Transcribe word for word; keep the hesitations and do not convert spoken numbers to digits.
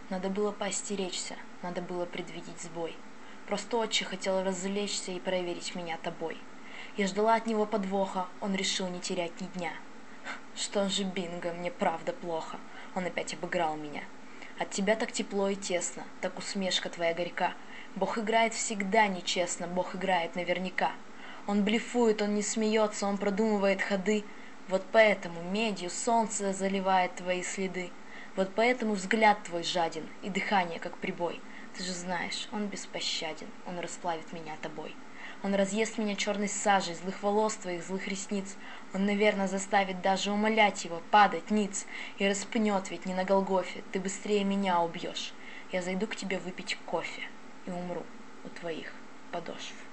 Надо было поостеречься, надо было предвидеть сбой. Просто отче хотел развлечься и проверить меня тобой. Я ждала от него подвоха, он решил не терять ни дня. Что же, Бинго, мне правда плохо, он опять обыграл меня. От тебя так тепло и тесно, так усмешка твоя горька. Бог играет всегда нечестно, Бог играет наверняка. Он блефует, он не смеется, он продумывает ходы. Вот поэтому медью солнце заливает твои следы. Вот поэтому взгляд твой жаден и дыхание как прибой. Ты же знаешь, он беспощаден, он расплавит меня тобой. Он разъест меня черной сажей, злых волос твоих, злых ресниц. Он, наверное, заставит даже умолять его, падать ниц. И распнет ведь не на Голгофе, ты быстрее меня убьешь. Я зайду к тебе выпить кофе и умру у твоих подошв.